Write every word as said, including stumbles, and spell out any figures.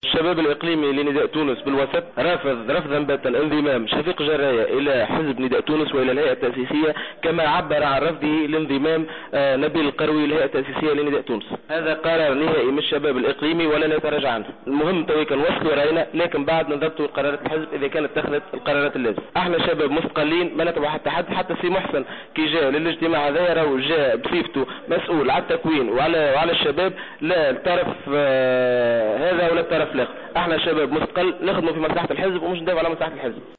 الشباب الإقليمي لنداء تونس بالوسط رافض رفضا باتا انضمام شفيق جراية إلى حزب نداء تونس وإلى الهيئة التأسيسية، كما عبر عن رفضه لانضمام نبيل القروي للهيئة التأسيسية لنداء تونس. هذا قرار نهائي من الشباب الإقليمي ولا نتراجع عنه. المهم توي كان وصلوا راينا، لكن بعد نضبطوا قرارات الحزب إذا كانت اتخذت القرارات اللازمة. احنا شباب مستقلين ما نتبع حتى حد. حتى سي محسن كي جاء للاجتماع هذا راهو جاء بصفته مسؤول على التكوين وعلى وعلى الشباب، لا الطرف آه هذا ولا الطرف الاخر. احنا شباب مستقل نخدموا في مصلحة الحزب ومش ندافع على مصلحة الحزب.